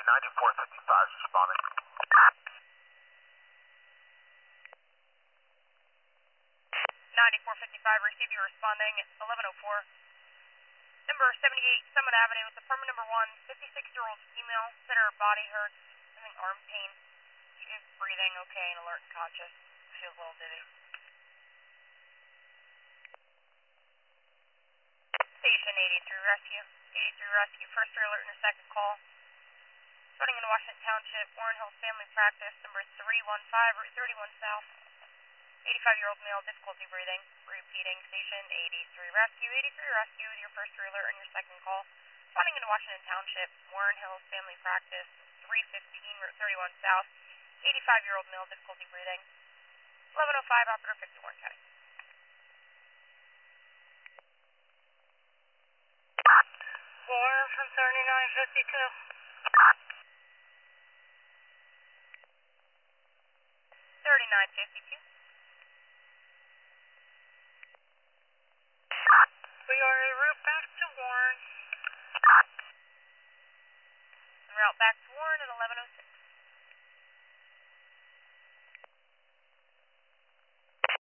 9455 is responding. 9455, receive you responding. It's 1104. Number 78 Summit Avenue, it's apartment number 1, 56-year-old female, said her body hurts, having arm pain. She is breathing okay and alert and conscious. Feels a little dizzy. Station 83 Rescue. 83 Rescue, first alert and a second call. Starting in Washington Township, Warren Hills Family Practice, number 315, Route 31 South. 85-year-old male, difficulty breathing. Repeating, station 83 Rescue. 83 Rescue with your first alert and your second call. Responding into Washington Township, Warren Hills Family Practice, 315, Route 31 South. 85-year-old male, difficulty breathing. 1105, operator 50 Warren County. Warren from 3952. 3952. We are en route back to Warren. En route back to Warren at 1106.